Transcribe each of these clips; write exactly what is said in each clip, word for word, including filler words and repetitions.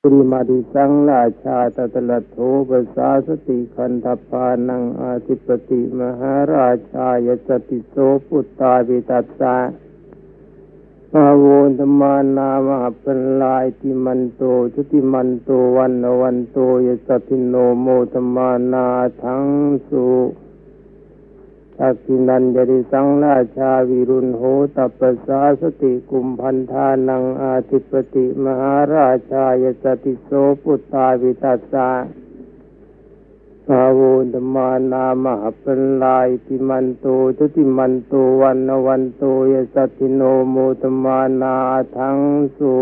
ปุริมาดิสังราชาตตละโถปสาสติคันธปานังอาทิปติมหาราชายสติโสปุตตาวิตัสสะภาโวธรรมานามหปัลลายติมันโตชุติมันโตวันวันโตยสัตถิโนโมธรรมานาทังสุทักษินันยริสังราชาวิรุณโหตัปปสาสติกุมพันธานังอาทิปติมหาราชายสติโสปุตตาวิตัสสะภาโวธรรมานามหปัลลายติมันโตชุติมันโตวันวันโตยสัตถิโนโมธรรมานาทังสุ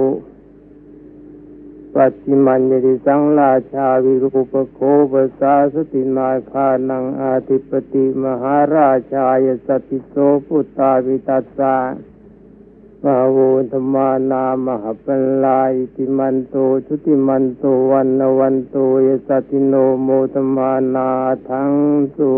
ปัจฉิมัญญริสังราชาวิรูปโคปสาสตินาคานังอาทิปติมหาราชายสติโสปุตตาวิตัสสะภาโวธรรมานามหปัลลายติมันโตชุติมันโตวันวันโตยสัตถิโนโมธรรมานาทังสุ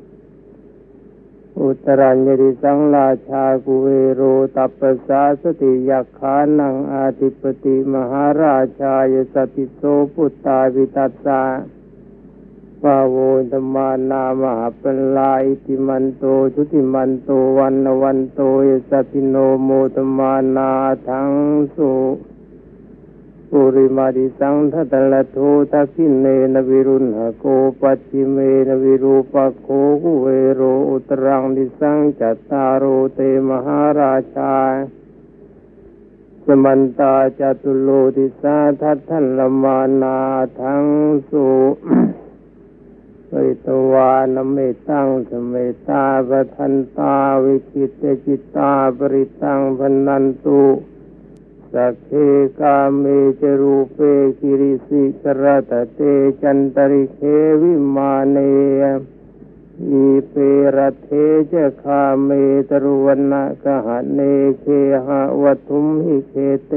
อุตรัญญริสังราชากุเวโรตัปปสาสติยัคขานังอาทิปติมหาราชายสติโสปุตตาวิตัสสะภาโวธรรมานามหปัลลายติมันโตชุติมันโตวันวันโตยสัตถิโนโมธรรมานาทังสุปุริมาดิสังทัตตละโททักขิเนนวิรุณหโกปัจฉิเมนวิรูปโคกุเวโรอุตรังดิสังจัตตารโรเตมหาราชาสมันตาจตุโลดิสาทัตถัลลมานาทังสุวิตวานเมตังสเมตาปทันตาวิจิตจิตตาปริตังพนันตุสักเคกาเมจรูเปกิริสิกรตเตจันตริเควิมาเนอีเปรเทเจคาเมตรุวนะกหะเนเคหะวัตุมหิเคเต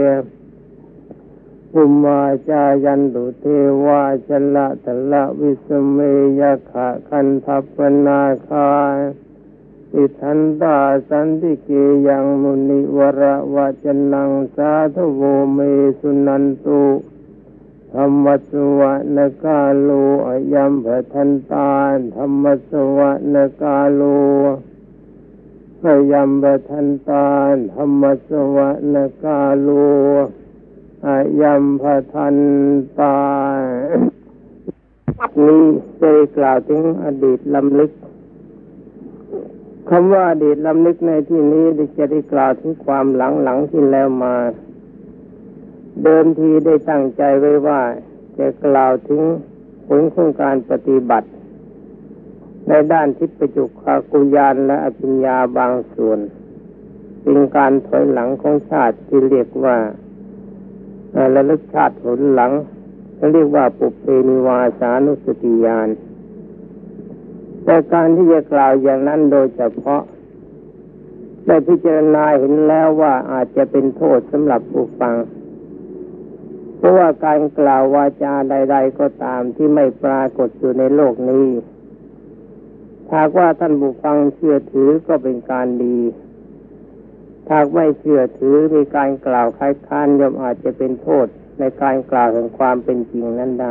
ภุมมาจายันตุเทวาชละตละวิสเมยขะคันทัปปนาคาอิทันตาสันติเกยังมุนิวระวะจนังสาธุโวเมสุนันตุธรรมสวะนกาโลอยัมภทันตาธรรมสวะนกาโลอยัมภทันตาธรรมสวะนกาโลอยัมภทันตานี้จะกล่าวถึงอดีตลำลึกคำว่าอดีตลำลึกในที่นี้จะได้กล่าวถึงความหลังหลังที่แล้วมาเดิมทีได้ตั้งใจไว้ว่าจะกล่าวถึงผลของการปฏิบัติในด้านทิพจุกขากุญาณและอภิญญาบางส่วนเป็นการถอยหลังของชาติที่เรียกว่าระลึกชาติผลหลังเขาเรียกว่าปุเพนิวาสานุสติญาณแต่การที่จะกล่าวอย่างนั้นโดยเฉพาะได้พิจารณาเห็นแล้วว่าอาจจะเป็นโทษสำหรับผู้ฟังเพราะว่าการกล่าววาจาใดๆก็ตามที่ไม่ปรากฏอยู่ในโลกนี้หากว่าท่านผู้ฟังเชื่อถือก็เป็นการดีหากไม่เชื่อถือมีการกล่าวค้านค้านย่อมอาจจะเป็นโทษในการกล่าวแห่งความเป็นจริงนั้นได้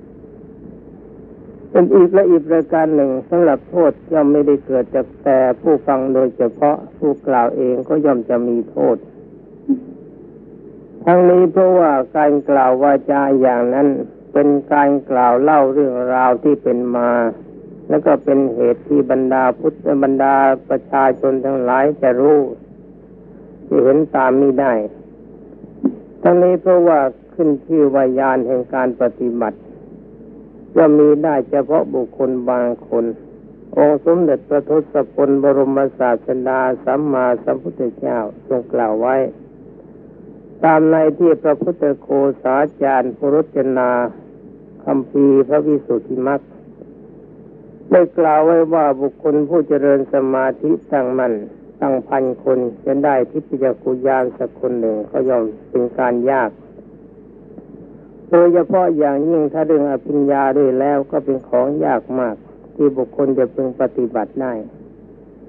เป็นอีกและอีกประการหนึ่งสำหรับโทษย่อมไม่ได้เกิดจากแต่ผู้ฟังโดยเฉพาะผู้กล่าวเองก็ย่อมจะมีโทษทั้งนี้เพราะว่าการกล่าววาจาอย่างนั้นเป็นการกล่าวเล่าเรื่องราวที่เป็นมาแล้วก็เป็นเหตุที่บรรดาพุทธบรรดาประชาชนทั้งหลายจะรู้ที่เห็นตามนี้ได้ทั้งนี้เพราะว่าขึ้นชื่อว่าญาณแห่งการปฏิบัติจะมีได้เฉพาะบุคคลบางคนองค์สมเด็จพระทศพลบรมศาสดาสัมมาสัมพุทธเจ้าทรงกล่าวไว้ตามในที่พระพุทธโฆษาจารย์พรจนาคัมภีร์พระวิสุทธิมรรคได้กล่าวไว้ว่าบุคคลผู้เจริญสมาธิตั้งมั่นตั้งพันคนจะได้ทิพยกุญาณสักคนหนึ่งก็ย่อมเป็นการยากโดยเฉพาะอย่างยิ่งถ้าเรื่องอภิญญาด้วยแล้วก็เป็นของยากมากที่บุคคลจะพึงปฏิบัติได้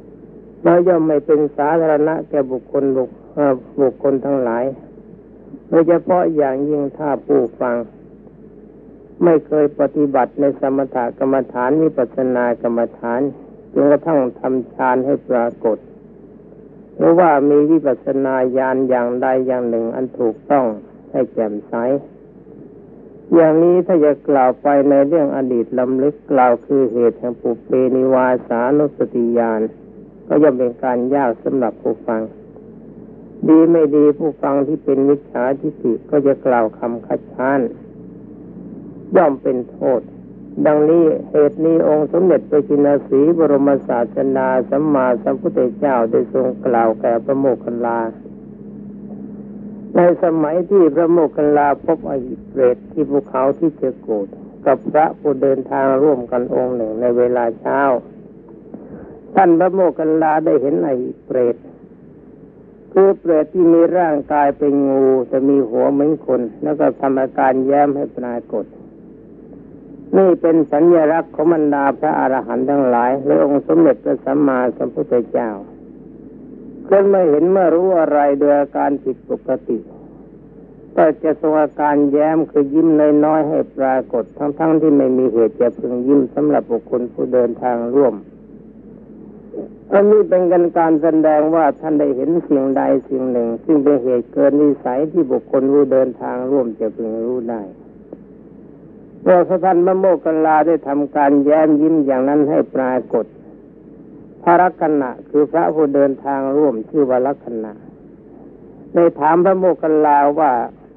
แล้วย่อมไม่เป็นสาธารณะแก่บุคคลบุคคลทั้งหลาย โดยเฉพาะอย่างยิ่งถ้าผู้ฟังไม่เคยปฏิบัติในสมถกรรมฐานวิปัสสนากรรมฐานจนกระทั่งทำฌานให้ปรากฏหรือว่ามีวิปัสสนาญาณอย่างใดอย่างหนึ่งอันถูกต้องให้แจ่มใสอย่างนี้ถ้าจะกล่าวไปในเรื่องอดีตลำลึกกล่าวคือเหตุแห่งปุเพนิวาสานุสติญาณก็ย่อมเป็นการยากสำหรับผู้ฟังดีไม่ดีผู้ฟังที่เป็นมิจฉาทิฏฐิก็จะกล่าวคำคัดค้านย่อมเป็นโทษดังนี้เหตุนี้องค์สมเด็จพระจินสีบรมศาสดาสัมมาสัมพุทธเจ้าได้ทรงกล่าวแก่พระโมคคัลลาในสมัยที่พระโมคคัลลาพบอหิเปรตที่ภูเขาที่เจโกฏกับพระผู้เดินทางร่วมกันองค์หนึ่งในเวลาเช้าท่านพระโมคคัลลาได้เห็นอหิเปรตคือเปรตที่มีร่างกายเป็นงูแต่มีหัวเหมือนคนแล้วก็ทำอาการแย้มให้ปรากฏนี่เป็นสัญลักษณ์ของบรรดาพระอรหันต์ทั้งหลายและองค์สมเด็จพระสัมมาสัมพุทธเจ้าเมื่อไม่เห็นเมื่อรู้อะไรโดยอาการผิดปกติก็จะทรงอาการแย้มคือยิ้มน้อยๆให้ปรากฏทั้งๆที่ไม่มีเหตุจะพึงยิ้มสำหรับบุคคลผู้เดินทางร่วมอันนี้เป็นการแสดงว่าท่านได้เห็นสิ่งใดสิ่งหนึ่งซึ่งเป็นเหตุเกินวิสัยที่บุคคลผู้เดินทางร่วมจะพึงรู้ได้เมื่อท่านพระโมคคัลลาได้ทำการแย้มยิ้มอย่างนั้นให้ปรากฏพระลักขณะคือพระผู้เดินทางร่วมชื่อว่าลักขณะได้ถามพระโมคคัลลาว่า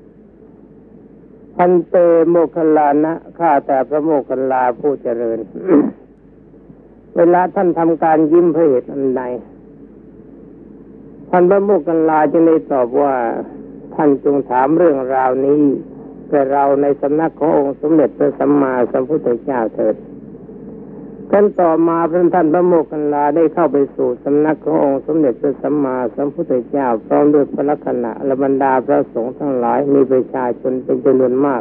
พันเตโมคคัลลานะข้าแต่พระโมคคัลลาผู้เจริญ เวลาท่านทำการยิ้มเพราะเหตุอันใดท่านพระโมคคัลลาจึงได้ตอบว่าท่านจงถามเรื่องราวนี้แก่เราในสำนักขององค์สมเด็จพระสัมมาสัมพุทธเจ้าเถิดขั้นต่อมาพระท่านพระโมคคัลลาได้เข้าไปสู่สำนักขององค์สมเด็จพระสัมมาสัมพุทธเจ้าพร้อมด้วยพระลักขณะและบรรดาพระสงฆ์ทั้งหลายมีประชาชนเป็นจำนวนมาก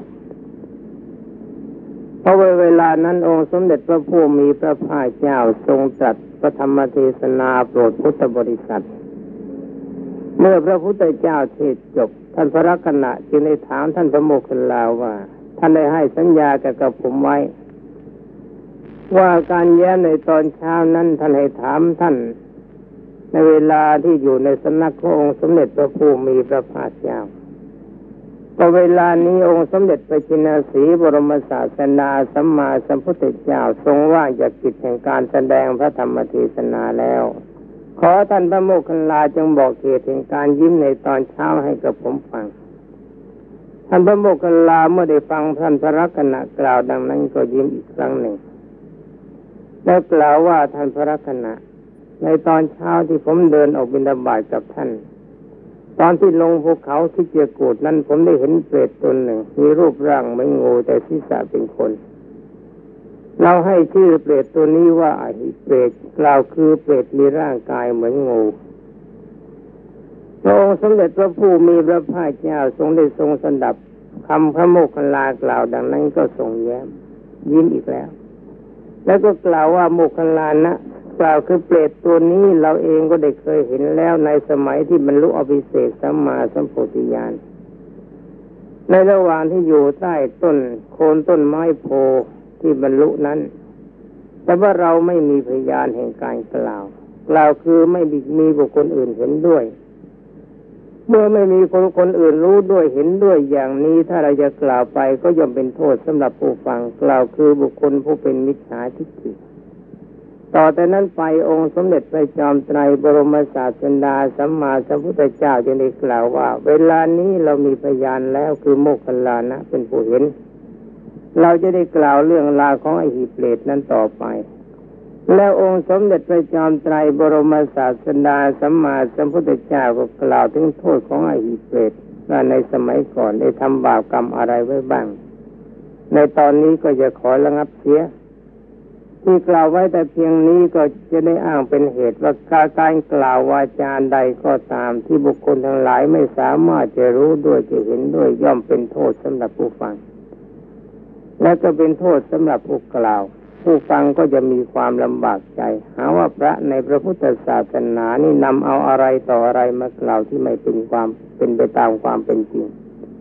เพราะเวลานั้นองค์สมเด็จพระผู้มีพระภาคเจ้าทรงตรัสพระธรรมเทศนาโปรดพุทธบริษัทเมื่อพระพุทธเจ้าเทศจบท่านพระลักขณะจึงได้ถามท่านพระโมคคัลลาว่าท่านได้ให้สัญญากับผมไว้ว่าการแย้มในตอนเช้านั้นท่านให้ถามท่านในเวลาที่อยู่ในสำนักขององค์สมเด็จพระผู้มีพระภาคเจ้าพอเวลานี้องค์สมเด็จพระจินสีบรมศาสดาสัมมาสัมพุทธเจ้าทรงว่างจากกิจแห่งการแสดงพระธรรมเทศนาแล้วขอท่านพระโมคคัลลาจงบอกเหตุแห่งการยิ้มในตอนเช้าให้กับผมฟังท่านพระโมคคัลลาเมื่อได้ฟังท่านพระลักขณะกล่าวดังนั้นก็ยิ้มอีกครั้งหนึ่งแล้วกล่าวว่าท่านพระลักขณะในตอนเช้าที่ผมเดินออกบิณฑบาตกับท่านตอนที่ลงภูเขาที่เจโกฏนั้นผมได้เห็นเปรตตนหนึ่งมีรูปร่างเหมือนงูแต่ศีรษะเป็นคนเราให้ชื่อเปรตตัวนี้ว่าอหิเปรตกล่าวคือเปรตมีร่างกายเหมือนงูพระองค์สมเด็จพระผู้มีพระภาคเจ้าทรงได้ทรงสดับคำพระโมคคัลลากล่าวดังนั้นก็ทรงแย้มยิ้มอีกแล้วแล้วก็กล่าวว่าโมคคัลลานะกล่าวคือเปรตตัวนี้เราเองก็ได้เคยเห็นแล้วในสมัยที่บรรลุอภิเษกสัมมาสัมโพธิญาณในระหว่างที่อยู่ใต้ต้นโคนต้นไม้โพที่บรรลุนั้นแต่ว่าเราไม่มีพยานแห่งการกล่าวกล่าวคือไม่มีบุคคลอื่นเห็นด้วยเมื่อไม่มีคนคนอื่นรู้ด้วยเห็นด้วยอย่างนี้ถ้าเราจะกล่าวไปก็ย่อมเป็นโทษสำหรับผู้ฟังกล่าวคือบุคคลผู้เป็นมิจฉาทิฏฐิต่อแต่นั้นไปองค์สมเด็จพระจอมไตรบรมศาสดาสัมมาสัมพุทธเจ้าจึงได้กล่าวว่าเวลานี้เรามีพยานแล้วคือโมคคัลลานะเป็นผู้เห็นเราจะได้กล่าวเรื่องราวของอหิเปรตนั้นต่อไปแล้วองค์สมเด็จพระจอมไตรบรมศาสดาสัมมาสัมพุทธเจ้าก็กล่าวถึงโทษของอหิเปรตว่าในสมัยก่อนได้ทำบาปกรรมอะไรไว้บ้างในตอนนี้ก็จะขอระงับเสียที่กล่าวไว้แต่เพียงนี้ก็จะได้อ้างเป็นเหตุว่าการกล่าววาจาใดก็ตามที่บุคคลทั้งหลายไม่สามารถจะรู้ด้วยจะเห็นด้วยย่อมเป็นโทษสำหรับผู้ฟังและก็เป็นโทษสำหรับผู้กล่าวผู้ฟังก็จะมีความลำบากใจหาว่าพระในพระพุทธศาสนานี่นำเอาอะไรต่ออะไรมากล่าวที่ไม่เป็นความเป็นไปตามความเป็นจริง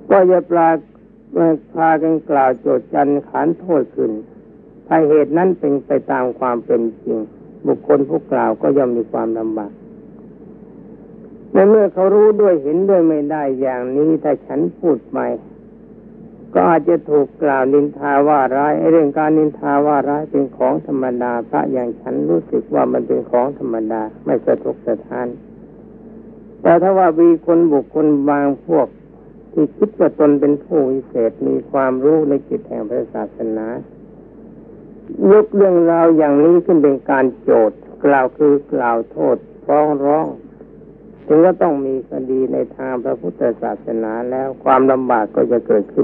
ก็จะปลาพากันกล่าวโจทย์จันขานโทษขึ้นถ้าเหตุนั้นเป็นไปตามความเป็นจริงบุคคลผู้กล่าวก็ย่อมมีความลำบากในเมื่อเขารู้ด้วยเห็นด้วยไม่ได้อย่างนี้ถ้าฉันพูดไปก็อาจจะถูกกล่าวนินทาว่าร้ายเรื่องการนินทาว่าร้ายเป็นของธรรมดาพระอย่างฉันรู้สึกว่ามันเป็นของธรรมดาไม่สะทกสะท้านแต่ถ้าว่ามีคนบุคคลบางพวกที่คิดว่าตนเป็นผู้วิเศษมีความรู้ในจิตแห่งพระศาสนายกเรื่องราวอย่างนี้ขึ้นเป็นการโจทย์กล่าวคือกล่าวโทษฟ้องร้องถึงก็ต้องมีคดีในทางพระพุทธศาสนาแล้วความลำบากก็จะเกิดขึ้น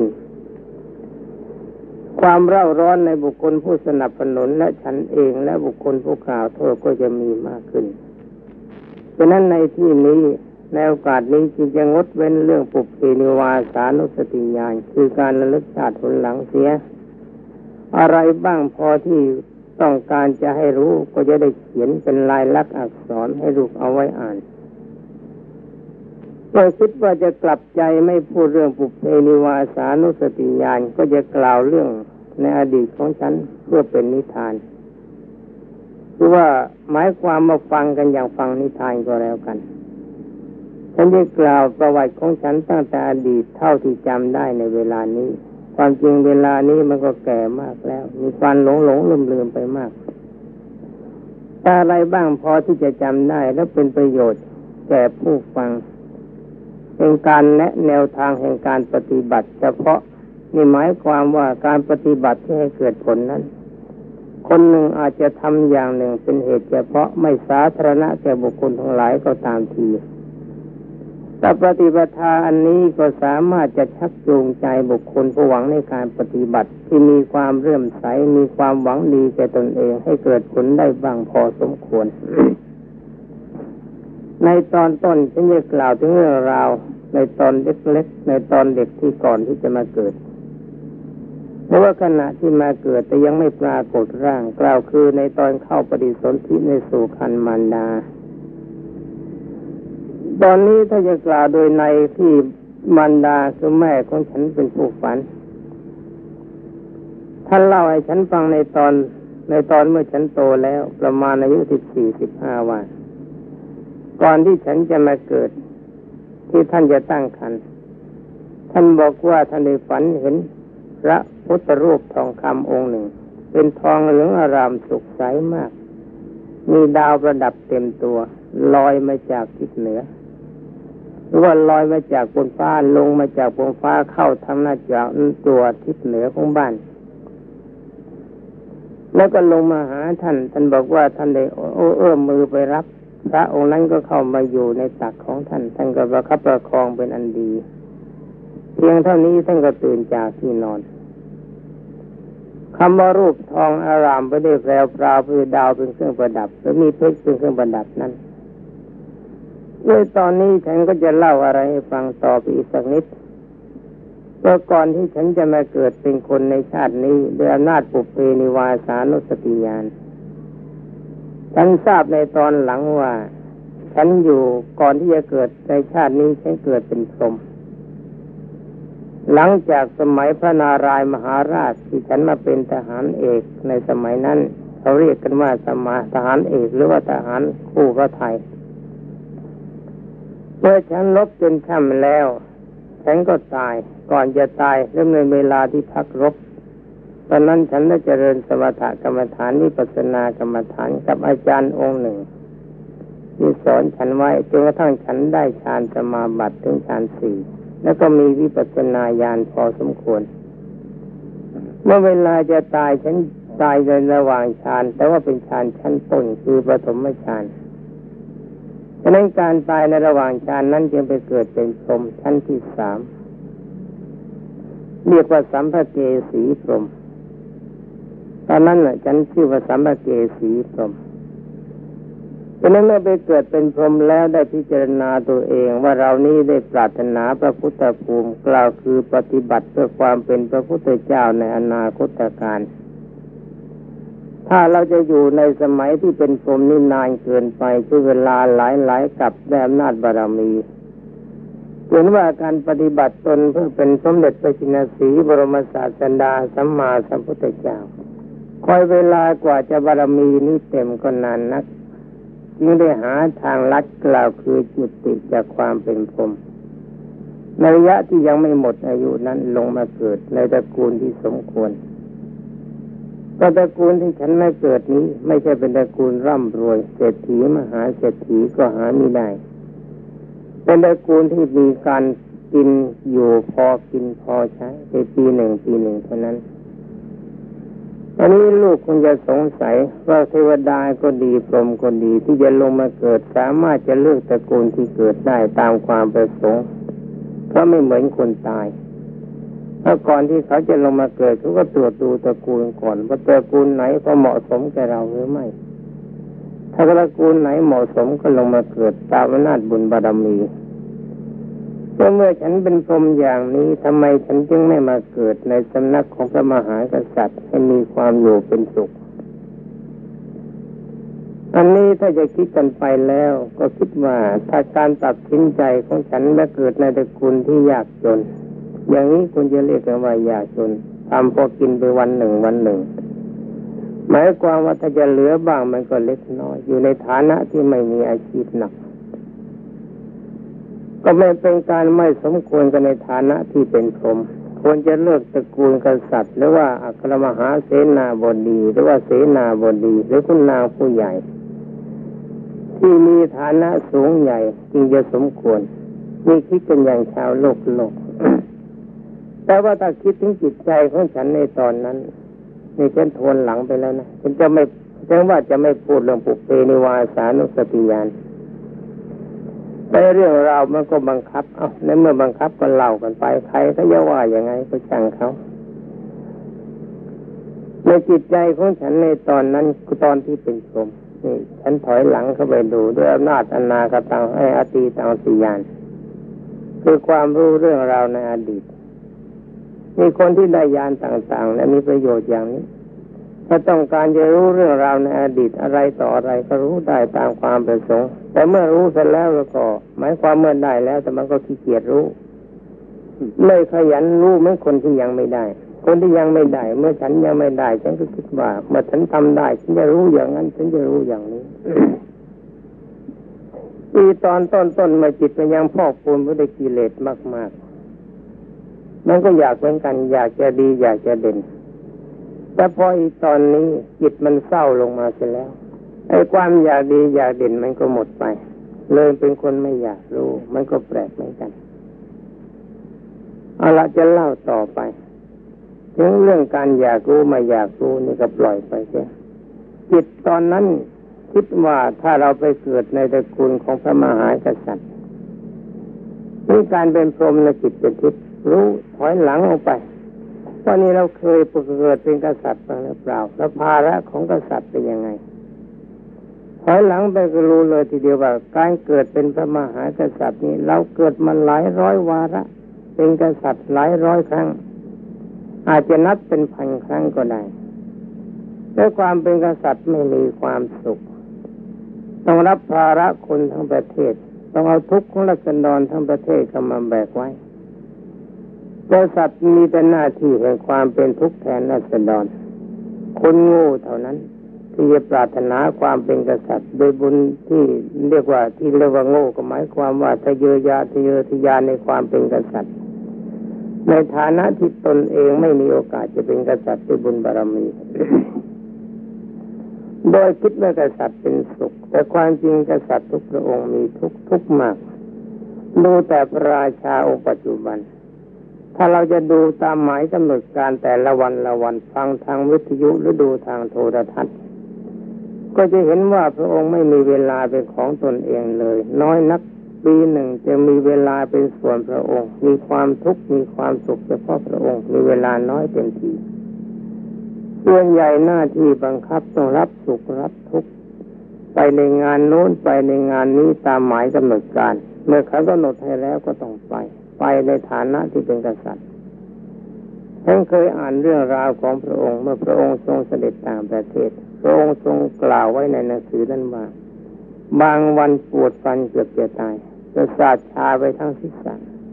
ความเร่าร้อนในบุคคลผู้สนับสนุนและฉันเองและบุคคลผู้กล่าวโทษก็จะมีมากขึ้นฉะนั้นในที่นี้ในโอกาสนี้จึงจะงดเว้นเรื่องปุพเพนิวาสานุสติญาณคือการระลึกชาติผลหลังเสียอะไรบ้างพอที่ต้องการจะให้รู้ก็จะได้เขียนเป็นลายลักษณ์อักษรให้ลูกเอาไว้อ่านเมื่อคิดว่าจะกลับใจไม่พูดเรื่องปุพเพนิวาสานุสติญาณก็จะกล่าวเรื่องในอดีตของฉันเพื่อเป็นนิทานคือว่าหมายความมาฟังกันอย่างฟังนิทานก็แล้วกันฉันได้กล่าวประวัติของฉันตั้งแต่อดีตเท่าที่จำได้ในเวลานี้ความจริงเวลานี้มันก็แก่มากแล้วมีความหลงหลงลืมลืมไปมากแต่อะไรบ้างพอที่จะจำได้และเป็นประโยชน์แก่ผู้ฟังเป็นการแนะแนวทางแห่งการปฏิบัติเฉพาะนี่หมายความว่าการปฏิบัติที่ให้เกิดผลนั้นคนหนึ่งอาจจะทำอย่างหนึ่งเป็นเหตุเฉพาะไม่สาธารณะแก่บุคคลทั้งหลายก็ตามทีแต่ปฏิปทาอันนี้ก็สามารถจะชักจูงใจบุคคลผู้หวังในการปฏิบัติที่มีความเลื่อมใสมีความหวังดีแก่ตนเองให้เกิดผลได้บ้างพอสมควร ในตอนต้นฉันจะกล่าวถึงเรื่องราวในตอนเล็กๆในตอนเด็กที่ก่อนที่จะมาเกิดเพราะว่าขณะที่มาเกิดแต่ยังไม่ปรากฏร่างกล่าวคือในตอนเข้าปฏิสนธิในสู่ครรภ์มารดาตอนนี้ถ้าจะกล่าวโดยในที่มารดาคือแม่ของฉันเป็นผู้ฝันท่านเล่าให้ฉันฟังในตอนในตอนเมื่อฉันโตแล้วประมาณอายุสิบสี่สิบห้าวันก่อนที่ฉันจะมาเกิดที่ท่านจะตั้งครรภ์ท่านบอกว่าท่านได้ฝันเห็นพระพุทธรูปทองคำองค์หนึ่งเป็นทองเหลืองอารามสุกใสมากมีดาวประดับเต็มตัวลอยมาจากทิศเหนือหรือว่าลอยมาจากบนฟ้าลงมาจากบนฟ้าเข้าทางหน้าจากตัวทิศเหนือของบ้านแล้วก็ลงมาหาท่านท่านบอกว่าท่านได้เอื้อมมือไปรับพระองค์นั้นก็เข้ามาอยู่ในตักของท่านท่านก็ประคับประคองเป็นอันดีเพียงเท่านี้ท่านก็ตื่นจากที่นอนคำว่ารูปทองอารามไปด้วยแววปราคือดาวเป็นเครื่องประดับและมีเพชรเป็นเครื่องประดับนั้นในตอนนี้ฉันก็จะเล่าอะไรให้ฟังต่อไปอีกสักนิดเมื่อก่อนที่ฉันจะมาเกิดเป็นคนในชาตินี้ด้วยอำนาจปุพเพนิวาสานุสติญาณฉันทราบในตอนหลังว่าฉันอยู่ก่อนที่จะเกิดในชาตินี้ฉันเกิดเป็นพรหมหลังจากสมัยพระนารายณ์มหาราชที่ฉันมาเป็นทหารเอกในสมัยนั้นเขาเรียกกันว่าสมาทหารเอกหรือว่าทหารคู่พระไทยเมื่อฉันรบจนค่ำแล้วฉันก็ตายก่อนจะตายเริ่มในเวลาที่พักรบตอนนั้นฉันได้เจริญสมถกรรมฐานวิปัสสนากรรมฐานกับอาจารย์องค์หนึ่งที่สอนฉันไว้จนกระทั่งฉันได้ฌานสมาบัติถึงฌานสี่แล้วก็มีวิปัสสนาญาณพอสมควรเมื่อเวลาจะตายฉันตายในระหว่างฌานแต่ว่าเป็นฌานชั้นต้นคือปฐมฌานฉะนั้นการตายในระหว่างฌานนั้นจึงไปเกิดเป็นพรหมชั้นที่สามเรียกว่าสัมภเกสีพรหมตอนนั้นน่ะฉันชื่อว่าสัมภเกสีพรหมฉะนั้นเมื่อไปเกิดเป็นพรหมแล้วได้พิจารณาตัวเองว่าเรานี้ได้ปรารถนาพระพุทธภูมิกล่าวคือปฏิบัติเพื่อความเป็นพระพุทธเจ้าในอนาคตการถ้าเราจะอยู่ในสมัยที่เป็นพรหมนี่นานเกินไปใช้เวลาหลายๆกับด้วยอำนาจบารมีเห็นว่าการปฏิบัติตนเพื่อเป็นสมเด็จพระชินสีห์บรมศาสดาสัมมาสัมพุทธเจ้าคอยเวลากว่าจะบารมีนี้เต็มก็นานนักจึงได้หาทางลัดกล่าวคือจุติจากความเป็นพรหมในระยะที่ยังไม่หมดอายุนั้นลงมาเกิดในตระกูลที่สมควรก็ตระกูลที่ฉันไม่เกิดนี้ไม่ใช่เป็นตระกูลร่ำรวยเศรษฐีมหาเศรษฐีก็หาไม่ได้เป็นตระกูลที่มีการกินอยู่พอกินพอใช้ในปีหนึ่งปีหนึ่งเท่านั้นตอนนี้ลูกคงจะสงสัยว่าเทวดาก็ดีพรหมก็ดีที่จะลงมาเกิดสามารถจะเลือกตระกูลที่เกิดได้ตามความประสงค์เพราะไม่เหมือนคนตายถ้าก่อนที่เขาจะลงมาเกิดเขาก็ตรวจดูตระกูลก่อนว่าตระกูลไหนพอเหมาะสมแก่เราหรือไม่ถ้าตระกูลไหนเหมาะสมก็ลงมาเกิดตามอำนาจบุญบารมีเมื่อฉันเป็นพรหมอย่างนี้ทำไมฉันจึงไม่มาเกิดในสำนักของพระมหากษัตริย์ให้มีความอยู่เป็นสุขอันนี้ถ้าจะคิดกันไปแล้วก็คิดว่าถ้าการตัดสินใจของฉันมาเกิดในตระกูลที่ยากจนอย่างนี้คุณจะเรียกกันว่ายากจนทำพอกินไปวันหนึ่งวันหนึ่งหมายความว่าถ้าจะเหลือบ้างมันก็เล็กน้อยอยู่ในฐานะที่ไม่มีอาชีพหนักก็ไม่เป็นการไม่สมควรกันในฐานะที่เป็นพรหมควรจะเลือกตระกูลกษัตริย์หรือว่าอัครมหาเสนาบดีหรือว่าเสนาบดีหรือคุณนางผู้ใหญ่ที่มีฐานะสูงใหญ่จึงจะสมควรนี่คิดกันอย่างชาวโลกโลก แต่ว่าถ้าคิดถึงจิตใจของฉันในตอนนั้นนี่ฉันทวนหลังไปแล้วนะฉันจะไม่ฉันว่าจะไม่พูดเรื่องปุเพนิวาสานุสติญาณในเรื่องราวมันก็บังคับเอาในเมื่อบังคับก็เล่ากันไปใครเขาจะว่าอย่างไงก็ช่างเขาในจิตใจของฉันในตอนนั้นตอนที่เป็นพรหมนี่ฉันถอยหลังเข้าไปดูด้วยอำนาจอนาคตังให้อตีตังสิญาณคือความรู้เรื่องราวในอดีตมีคนที่ได้ญาณต่างๆและมีประโยชน์อย่างนี้ถ้าต้องการจะรู้เรื่องราวในอดีตอะไรต่ออะไรก็รู้ได้ตามความประสงค์แต่เมื่อรู้เสร็จแล้วก็หมายความเมื่อได้แล้วแต่มันก็ขี้เกียจรู้เลยขยันรู้เหมือนคนที่ยังไม่ได้คนที่ยังไม่ได้เมื่อฉันยังไม่ได้ฉันก็คิดว่าเมื่อฉันทำได้ฉันจะรู้อย่างนั้นฉันจะรู้อย่างนี้ อีตอนต้นๆมาจิตมันยังพอกพูนด้วยกิเลสมากๆมันก็อยากเหมือนกันอยากจะดีอยากจะเด่นแต่พออีตอนนี้จิตมันเศร้าลงมาเสียแล้วไอ้ความอยากดีอยากเด่นมันก็หมดไปเลยเป็นคนไม่อยากรู้มันก็แปลกเหมือนกันเอาละจะเล่าต่อไปถึงเรื่องการอยากรู้ไม่อยากรู้นี่ก็ปล่อยไปเสียจิตตอนนั้นคิดว่าถ้าเราไปเกิดในตระกูลของพระมหากษัตริย์นี่การเป็นพรหมในจิตเป็นทิพย์รู้ถอยหลังออกไปว่านี่เราเคยเกิดเป็นกษัตริย์บ้างหรือเปล่าแล้วภาระของกษัตริย์เป็นยังไงถอยหลังไปก็รู้เลยทีเดียวว่าการเกิดเป็นพระมหากษัตริย์นี้เราเกิดมาหลายร้อยวาระเป็นกษัตริย์หลายร้อยครั้งอาจจะนับเป็นพันครั้งก็ได้แต่ความเป็นกษัตริย์ไม่มีความสุขต้องรับภาระคนทั้งประเทศต้องเอาทุกข์ของราษฎรทั้งประเทศเข้ามาแบกไว้กษัตริย์มีแต่หน้าที่แห่งความเป็นทุกข์แทนราษฎรคนโง่เท่านั้นที่จะปรารถนาความเป็นกษัตริย์โดยบุญที่เรียกว่าที่เรียกว่าโง่ก็หมายความว่าทะเยอทะเยอทะยานในความเป็นกษัตริย์ในฐานะที่ตนเองไม่มีโอกาสจะเป็นกษัตริย์ด้วยบุญบารมี โดยคิดว่ากษัตริย์เป็นสุขแต่ความจริงกษัตริย์ทุกพระองค์มีทุกข์ทุกข์มากดูแต่พระราชาองค์ปัจจุบันถ้าเราจะดูตามหมายกำหนดการแต่ละวันละวันฟังทางวิทยุหรือดูทางโทรทัศน์ก็จะเห็นว่าพระองค์ไม่มีเวลาเป็นของตนเองเลยน้อยนักปีหนึ่งจะมีเวลาเป็นส่วนพระองค์มีความทุกข์มีความสุขเฉพาะพระองค์มีเวลาน้อยเต็มทีส่วนใหญ่หน้าที่บังคับต้องรับสุขรับทุกข์ไปในงานโน้นไปในงานนี้ตามหมายกำหนดการเมื่อเขากำหนดให้แล้วก็ต้องไปไปในฐานะที่เป็นกษัตริย์ฉันเคยอ่านเรื่องราวของพระองค์เมื่อพระองค์ทรงเสด็จต่างประเทศพระองค์ทรงกล่าวไว้ในหนังสือนั้นว่าบางวันปวดฟันเกือบจะตายจะสาดชาไปทั้งศีรษะ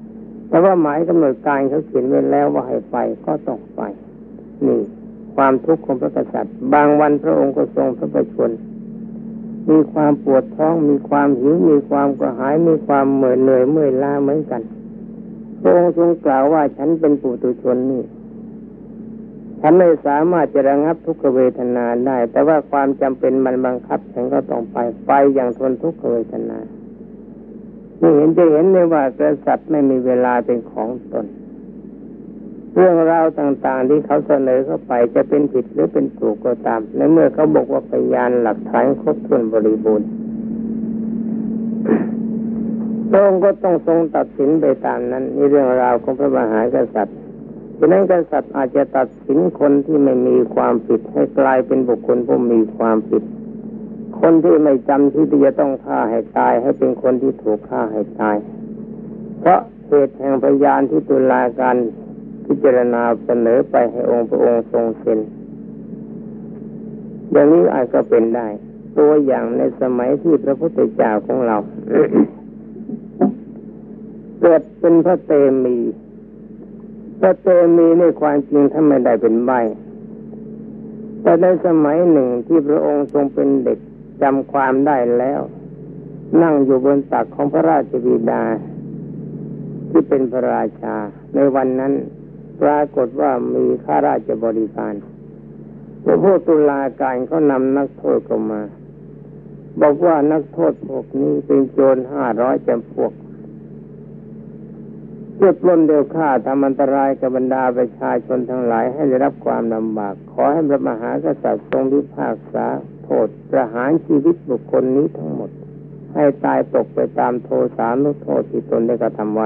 แต่ว่าหมายกำหนดการเขาเขียนไว้แล้วว่าให้ไปก็ต้องไปนี่ความทุกข์ของพระกษัตริย์บางวันพระองค์ก็ทรงพระประชวรมีความปวดท้องมีความหิวมีความกระหายมีความเหนื่อยเหนื่อยเมื่อยล้าเหมือนกันพระองค์ทรงกล่าวว่าฉันเป็นปุถุชนนี่ฉันไม่สามารถจะระงับทุกขเวทนาได้แต่ว่าความจำเป็นมันบังคับฉันก็ต้องไปไปอย่างทนทุกขเวทนานี่เห็นจะเห็นเลยว่ากษัตริย์ไม่มีเวลาเป็นของตนเรื่องราวต่างๆที่เขาเสนอเข้าไปจะเป็นผิดหรือเป็นถูกก็ตามในเมื่อเขาบอกว่าพยานหลักฐานครบถ้วนบริบูรณ์พระองค์ก็ต้องทรงตัดสินไปตามนั้นนี่เรื่องราวของพระมหากษัตริย์ฉะนั้นกษัตริย์อาจจะตัดสินคนที่ไม่มีความผิดให้กลายเป็นบุคคลผู้มีความผิดคนที่ไม่จำที่จะต้องฆ่าให้ตายให้เป็นคนที่ถูกฆ่าให้ตายเพราะเหตุแห่งพยานที่ตุลาการพิจารณาเสนอไปให้องค์พระองค์ทรงเซ็นอย่างนี้อาจก็เป็นได้ตัวอย่างในสมัยที่พระพุทธเจ้าของเรา เกิดเป็นพระเตมีพระเตมีในความจริงท่านไม่ได้เป็นใบ้แต่ในสมัยหนึ่งที่พระองค์ทรงเป็นเด็กจำความได้แล้วนั่งอยู่บนตักของพระราชบิดาที่เป็นพระราชาในวันนั้นปรากฏว่ามีข้าราชบริพารพวกผู้ตุลาการเขานำนักโทษเข้ามาบอกว่านักโทษพวกนี้เป็นโจรห้าร้อยจำพวกเพื่อปล้นเดียวฆ่าทำอันตรายกับบรรดาประชาชนทั้งหลายให้ได้รับความลำบากขอให้พระมหากษัตริย์ทรงพิพากษาโทษประหารชีวิตบุคคลนี้ทั้งหมดให้ตายตกไปตามโทสานุโทษที่ตนได้กระทำไว้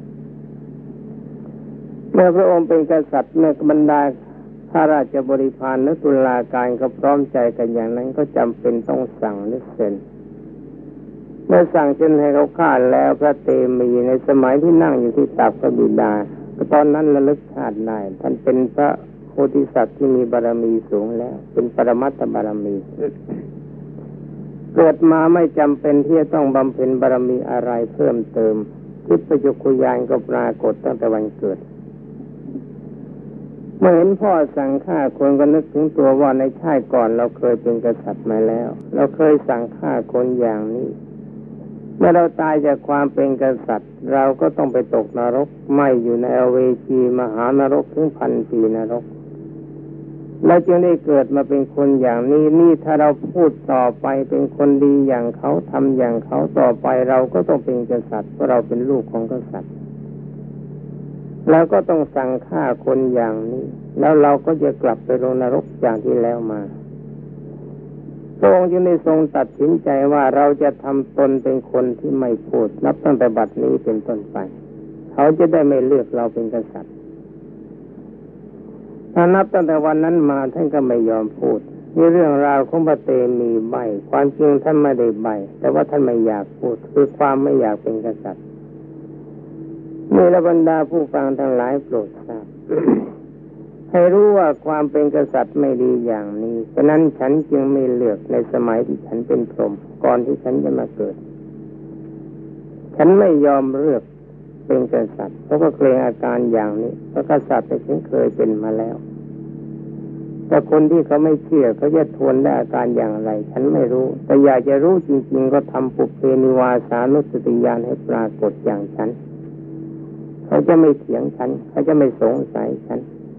เมื่อพระองค์เป็นกษัตริย์เมื่อบรรดาข้าราชบริพารและตุลาการก็พร้อมใจกันอย่างนั้นก็จำเป็นต้องสั่งนึกเซ็นเมื่อสั่งเช่นให้เขาฆ่าแล้วพระเตมีในสมัยที่นั่งอยู่ที่ตักพระบิดาตอนนั้นระลึกชาติได้ท่านเป็นพระโพธิสัตว์ที่มีบารมีสูงแล้วเป็นปรมัตถบารมีเกิดมาไม่จำเป็นที่จะต้องบำเพ็ญบารมีอะไรเพิ่มเติมทิพยคุยานก็ปรากฏตั้งแต่วันเกิดเมื่อเห็นพ่อสั่งฆ่าคนก็นึกถึงตัวว่าในชาติก่อนเราเคยเป็นกษัตริย์มาแล้วเราเคยสั่งฆ่าคนอย่างนี้เมื่อเราตายจากความเป็นกษัตริย์เราก็ต้องไปตกนรกไม่อยู่ในอเวจีมหานรกถึงพันปีนรกเราจึงได้เกิดมาเป็นคนอย่างนี้นี่ถ้าเราพูดต่อไปเป็นคนดีอย่างเขาทำอย่างเขาต่อไปเราก็ต้องเป็นกษัตริย์เพราะเราเป็นลูกของกษัตริย์แล้วก็ต้องสั่งฆ่าคนอย่างนี้แล้วเราก็จะกลับไปลงนรกอย่างที่แล้วมาพระองค์จึงได้ทรงตัดสินใจว่าเราจะทำตนเป็นคนที่ไม่พูดนับตั้งแต่บัดนี้เป็นต้นไปเขาจะได้ไม่เลือกเราเป็นกษัตริย์ถ้านับตั้งแต่วันนั้นมาท่านก็ไม่ยอมพูดนี่เรื่องราวของพระเตมีใบความจริงท่านไม่ได้ใบแต่ว่าท่านไม่อยากพูดคือความไม่อยากเป็นกษัตริย์นี่ละบรรดาผู้ฟังทั้งหลายโปรดทราบ ให้รู้ว่าความเป็นกษัตริย์ไม่ดีอย่างนี้ฉะนั้นฉันจึงไม่เลือกในสมัยที่ฉันเป็นพรหมก่อนที่ฉันจะมาเกิดฉันไม่ยอมเลือกเป็นกษัตริย์เพราะว่าเกรงอาการอย่างนี้เพราะกษัตริย์ฉันเคยเป็นมาแล้วแต่คนที่เขาไม่เชื่อเขาจะทนได้อาการอย่างไรฉันไม่รู้แต่อยากจะรู้จริงๆก็ทำปุเพนิวาสานุสติญาณให้ปรากฏอย่างฉันเขาจะไม่เถียงฉันเขาจะไม่สงสัยฉัน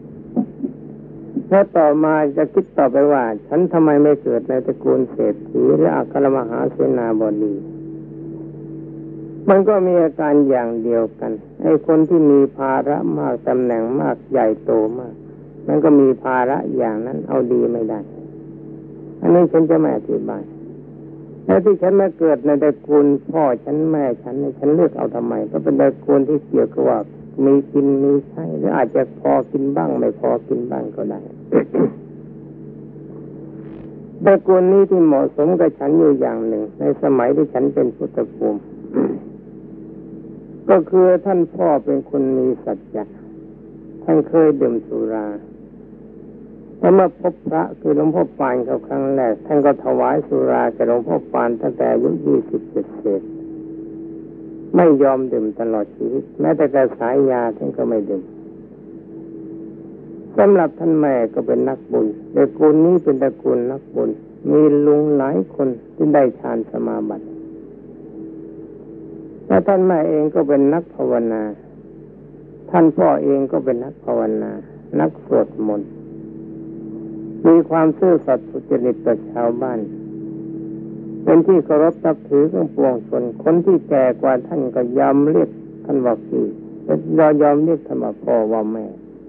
แล้วต่อมาจะคิดต่อไปว่าฉันทำไมไม่เกิดในตระกูลเศรษฐีหรืออัครมหาเสนาบดีมันก็มีอาการอย่างเดียวกันไอ้คนที่มีภาระมากตำแหน่งมากใหญ่โตมากมันก็มีภาระอย่างนั้นเอาดีไม่ได้อันนี้ฉันจะไม่อธิบายแล้วที่ฉันมาเกิดในตระกูลพ่อฉันแม่ฉันนี่ฉันเลือกเอาทำไมก็เป็นตระกูลที่เกี่ยวกับว่ามีกินมีใช้หรืออาจจะพอกินบ้างไม่พอกินบ้างก็ได้ ตระกูลนี้ที่เหมาะสมกับฉันอยู่อย่างหนึ่งในสมัยที่ฉันเป็นพุทธภูมิ ก็คือท่านพ่อเป็นคนมีสัจจะท่านเคยดื่มสุราแล้วเมื่อพบพระคือหลวงพ่อปานเขาครั้งแรกท่านก็ถวายสุราแก่หลวงพ่อปานตั้งแต่อายุยี่สิบเจ็ดเศษไม่ยอมดื่มตลอดชีวิตแม้แต่กระสายยาท่านก็ไม่ดื่มสำหรับท่านแม่ก็เป็นนักบุญตระกูลนี้เป็นตระกูลนักบุญมีลุงหลายคนที่ได้ฌานสมาบัติและท่านแม่เองก็เป็นนักภาวนาท่านพ่อเองก็เป็นนักภาวนานักสวดมนต์มีความซื่อสัตย์สุจริตต่อชาวบ้านเป็นที่เคารพนับถือของปวงชนคนที่แก่กว่าท่านก็ยอมเรียกท่านว่าพี่และยอมเรียกท่านว่าพ่อว่าแม่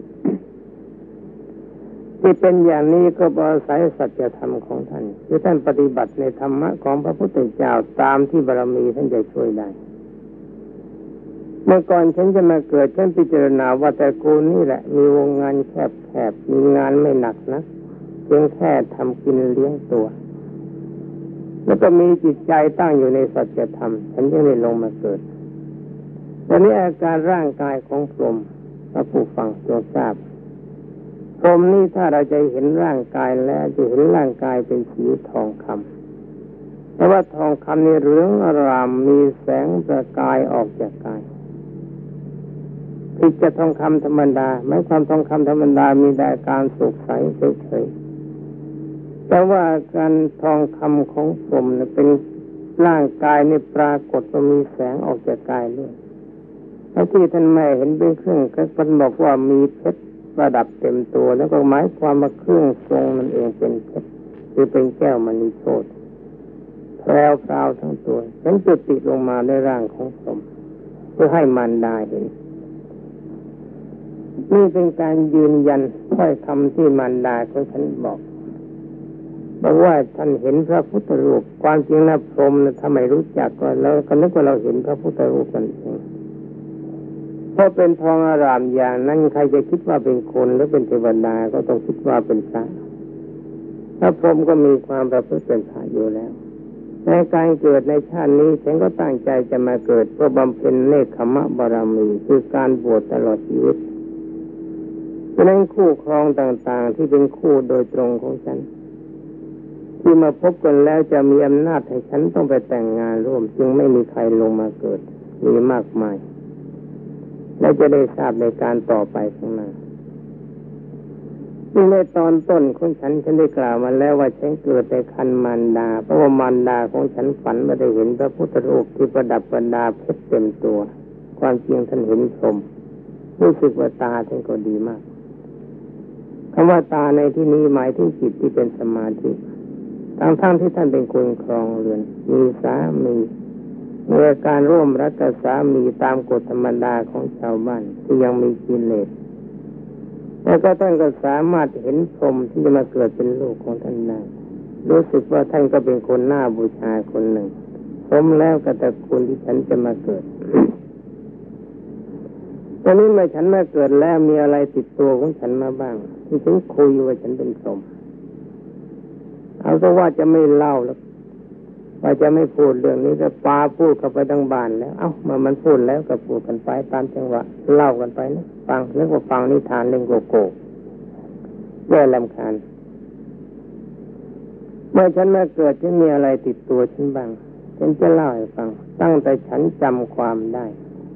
ที่เป็นอย่างนี้ก็อาศัยสัจธรรมของท่านที่ท่านปฏิบัติในธรรมะของพระพุทธเจ้าตามที่บารมีท่านจะช่วยได้เมื่อก่อนฉันจะมาเกิดฉันพิจารณาว่าแต่กูนี่แหละมีวงงานแคบๆมีงานไม่หนักนะเพียงแค่ทำกินเลี้ยงตัวแล้วก็มีจิตใจตั้งอยู่ในสัจธรรมฉันยังไม่ลงมาเกิดตอนนี้อาการร่างกายของพรหมพระผู้ฟังจงทราบพรหมนี่ถ้าเราจะเห็นร่างกายแล้วจะเห็นร่างกายเป็นสีทองคำแต่ว่าทองคำนี่เหลืองอร่ามมีแสงประกายออกจากกายผิดจากทองคำธรรมดาหมายความทองคำธรรมดามีแต่การสุกใสเฉยๆแต่ว่าการทองคำของพรหมเนี่ยเป็นร่างกายนี่ปรากฏว่ามีแสงออกจากกายด้วยแล้วที่ท่านแม่เห็นเป็นเครื่องก็ท่านบอกว่ามีเพชรประดับเต็มตัวแล้วก็หมายความว่าเครื่องทรงนั่นเองเป็นเพชรคือเป็นแก้วมณีโชติแพรวพราวทั้งตัวฉันจุติลงมาในร่างของพรหมเพื่อให้มารดาเห็นนี่เป็นการยืนยันถ้อยคำที่มารดาของฉันบอกบอกว่าท่านเห็นพระพุทธรูปความจริงนะพรหมนะถ้าไม่รู้จักก็แล้วก็นึกว่าเราเห็นพระพุทธรูปกันเองเพราะเป็นทองอร่ามอย่างนั้นใครจะคิดว่าเป็นคนหรือเป็นเทวดาก็ต้องคิดว่าเป็นพระถ้าพรหมก็มีความประพฤติเป็นพระอยู่แล้วในการเกิดในชาตินี้ฉันก็ตั้งใจจะมาเกิดเพื่อบำเพ็ญเนกขมะบารมีคือการบวชตลอดชีวิตฉะนั้นคู่ครองต่างๆที่เป็นคู่โดยตรงของฉันที่มาพบกันแล้วจะมีอำนาจให้ฉันต้องไปแต่งงานร่วมจึงไม่มีใครลงมาเกิดมีมากมายและจะได้ทราบในการต่อไปข้างหน้าซึ่งในตอนต้นของฉันฉันได้กล่าวมาแล้วว่าฉันเกิดในครรภ์มารดาเพราะว่ามารดาของฉันฝันว่าได้เห็นพระพุทธรูปที่ประดับประดาเพชรเต็มตัวความจริงท่านเห็นชมรู้สึกว่าตาท่านก็ดีมากคำว่าตาในที่นี้หมายถึงจิตที่เป็นสมาธิทั้งๆที่ท่านเป็นคนครองเรือนมีสามีมีอาการร่วมรักกับสามีตามกฎธรรมดาของชาวบ้านที่ยังมีกิเลสแล้วก็ท่านก็สามารถเห็นพรหมที่จะมาเกิดเป็นลูกของท่านได้รู้สึกว่าท่านก็เป็นคนน่าบูชาคนหนึ่งสมแล้วกับตระกูลที่ฉันจะมาเกิด ตอนนี้เมื่อฉันมาเกิดแล้วมีอะไรติดตัวของฉันมาบ้างที่ฉันคุยว่าฉันเป็นพรหมเอาก็ว่าจะไม่เล่าแล้วว่าจะไม่พูดเรื่องนี้แต่ปาพูดเข้าไปทั้งบ้านแล้วเอ้ามามันพูดแล้วก็พูดกันไปตามจังหวะเล่ากันไปนะฟังนึกว่าฟังนิทานเรื่องโกโก้แย่รำคาญเมื่อฉันมาเกิดฉันมีอะไรติดตัวฉันบ้างฉันจะเล่าให้ฟังตั้งแต่ฉันจำความได้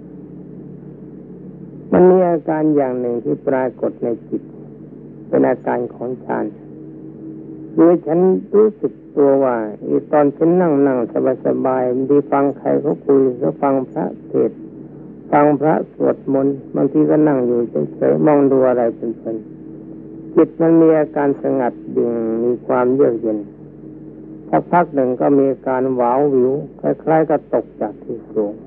มันมีอาการอย่างหนึ่งที่ปรากฏในจิตเป็นอาการของฌานโดยฉันรู้สึกตัวว่าอีตอนฉันนั่งนั่งสบายๆดีฟังใครเขาคุยก็ฟังพระเทศน์ฟังพระสวดมนต์บางทีก็นั่งอยู่เฉยๆมองดูอะไรเพลินๆจิตมันมีอาการสงัดดิ่งมีความเยือกเย็นสักพักหนึ่งก็มีอาการหวาวิวคล้ายๆกับตกจากที่สูง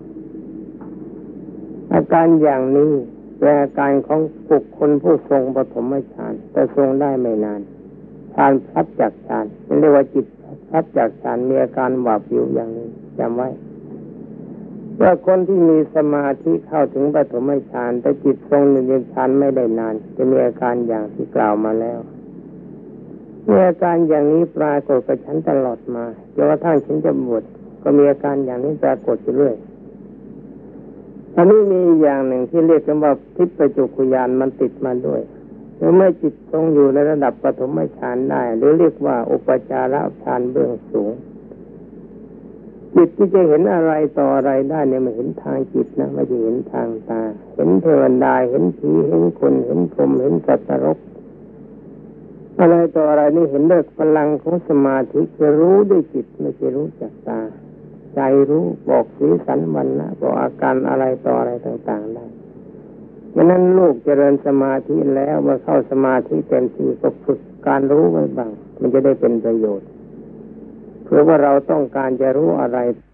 อาการอย่างนี้เป็นอาการของบุคคลผู้ทรงปฐมฌานแต่ทรงได้ไม่นานฌานพลัดจากฌานเรียกว่าจิตพลัดจากฌานมีอาการหวาดวิวอย่างนี้จำไว้ว่าคนที่มีสมาธิเข้าถึงปฐมฌานแต่จิตทรงอยู่ในฌานไม่ได้นานจะมีอาการอย่างที่กล่าวมาแล้วมีอาการอย่างนี้ปรากฏกับฉันตลอดมาจนกระทั่งฉันจะบวชก็มีอาการอย่างนี้ปรากฏอยู่เรื่อยอันนี้มีอย่างหนึ่งที่เรียกกันว่าทิพจุกุญาณมันติดมาด้วยเมื่อจิตทรงอยู่ในระดับปฐมฌานได้หรือเรียกว่าอุปจารฌานเบื้องสูงจิตที่จะเห็นอะไรต่ออะไรได้เนี่ยมันเห็นทางจิตนะไม่ใช่เห็นทางตาเห็นเทวดาเห็นผีเห็นคนเห็นพรหมเห็นสัตว์นรกอะไรต่ออะไรนี่เห็นด้วยพลังของสมาธิจะรู้ด้วยจิตไม่ใช่รู้จากตาใจรู้บอกสีสันวันนะบอกอาการอะไรต่ออะไรต่างๆได้ดังนั้นลูกเจริญสมาธิแล้วเมื่อเข้าสมาธิเต็มที่ก็ฝึกการรู้ไว้บ้างมันจะได้เป็นประโยชน์เพราะว่าเราต้องการจะรู้อะไร